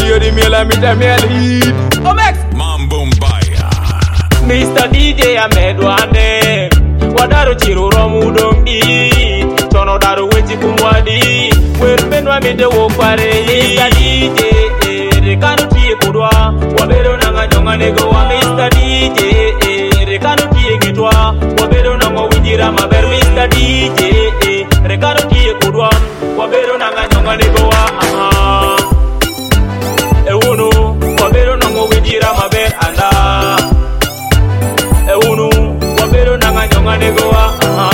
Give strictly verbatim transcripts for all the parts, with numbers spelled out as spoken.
you the meal and me the meal eat. Oh Max Mambo Mbaya Mister D J Ahmed Wane Wadaru chiru romu dombi Tono daru wechi kumwadi Werumenwa mide wokware Mister D J Rekanu tiye kudwa Wabero nanga nyonga negowa Mister D J Rekanu tiye gitwa Wabero nanga wijira maber Mister D J Rekanu tiye kudwa Wabero nanga nyonga negowa Ewunu Wabero nanga wijira maber anda Ewunu Wabero nanga nyonga negowa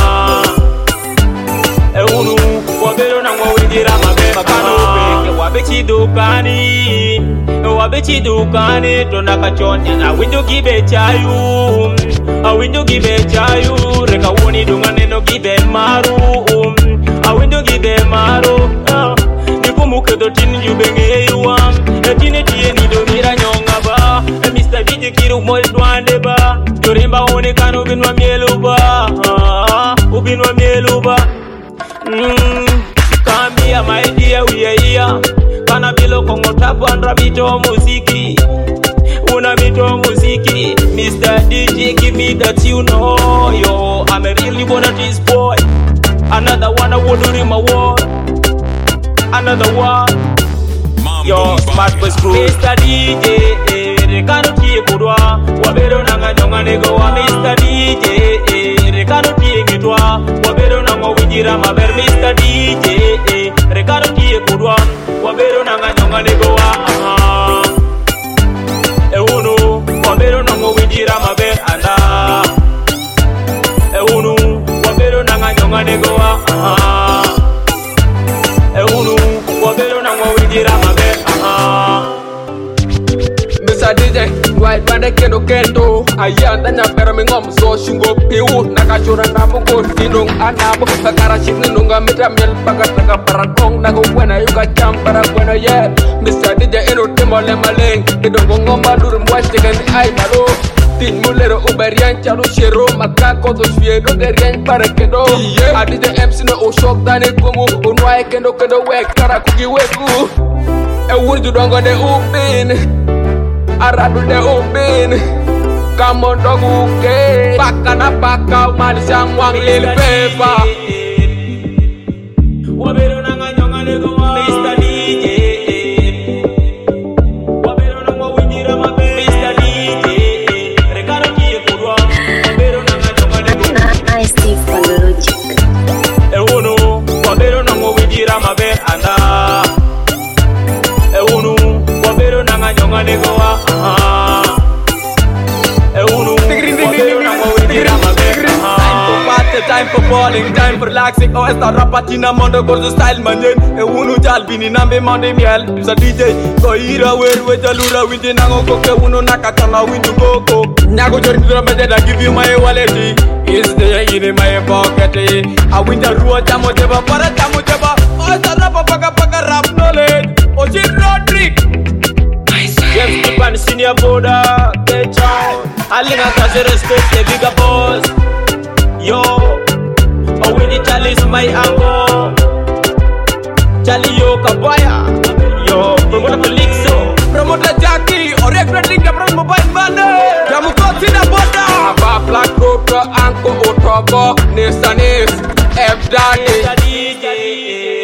Ewunu Wabero nanga wijira maber Makano peke wabechi dukani Wabechi dukani Tonaka chonya na windu gibe chayu A windu gibe chayu Reka woni dungane no gibe maru A windu gibe maru Niku mukedo tini yubenge yuwam Etine tiye nido mira nyonga ba Mister D J kiru mweli duande ba Yorimba one kanu ubinwa mielu ba Ubinwa mielu ba Kambia my dear we are here Kana bilo kongo tapu andra mito muziki Una mito muziki Mister D J give me that you know Yo, I'm a really one of this boy Another one I would do in my wall Another one Yo, smart boys crew Mister D J Rekano tiye kudwa Wabero nanga nyonga negowa Mister D J Rekano tiye gitwa Wabero nanga wijira maber Mister D J Rekano tiye kudwa Wabero nanga nyonga negowa Ewunu Wabero nanga wijira maber anda Ewunu Wabero nanga nyonga negowa Ewunu Wabero nanga wijira maber Mister D J, white bande kendo kendo Ayanda nya pero mingom so shungo piu Nakachura namu kondinong anamu Bakara shikni nunga mita mil Bagat naga parakong Nago wena yuka champara wena yeah Mister D J eno timo lema leng Kidongo ngoma duru mwash tekendi ay malo Tin mulero uberian chalu shiro Makako to shviedo gerian para kendo A D J M C no o shok dani kumu Unwae kendo kendo wek kara kugi weku E wunju dongo de upin Aradu de ubin Kamo dogu ke Baka na baka umani sangwang lil pepa Wabero nanga nyonga negowa Mister D J Wabero nanga wijira mabe Mister D J Rekano kiye kudwa Wabero nanga nyonga negowa I Steve Pandologic Ewunu Wabero nanga wijira mabe anda Ewunu Wabero nanga nyonga negowa Ewunu Wabero nanga wijira mabe Time for party, time for balling, time for relaxing Oh, esta rapatina mondo gorzo style manjen Ewunu jal bini nambe mande miel Mister D J Go ira weru we jalura windi nango koke Ewunu nakatana windu koko Nyago jori ndura mede da give you my wallet Is there in my pocket A winter ruo jamo jeba para jamo jeba Oh, esta rapa paka paka rap knowledge Oh, shit Rodrick James Kipan senior border Get child Alinga kaze respect the bigger boss Yo Oh when the Charlie's my angle Charlie yo kabaya Yo promoter Felixo Promoter Jackie Or referending the brand mobile money Jamu koti na border Aba black road Anko Otogo Nesa Nes F Daddy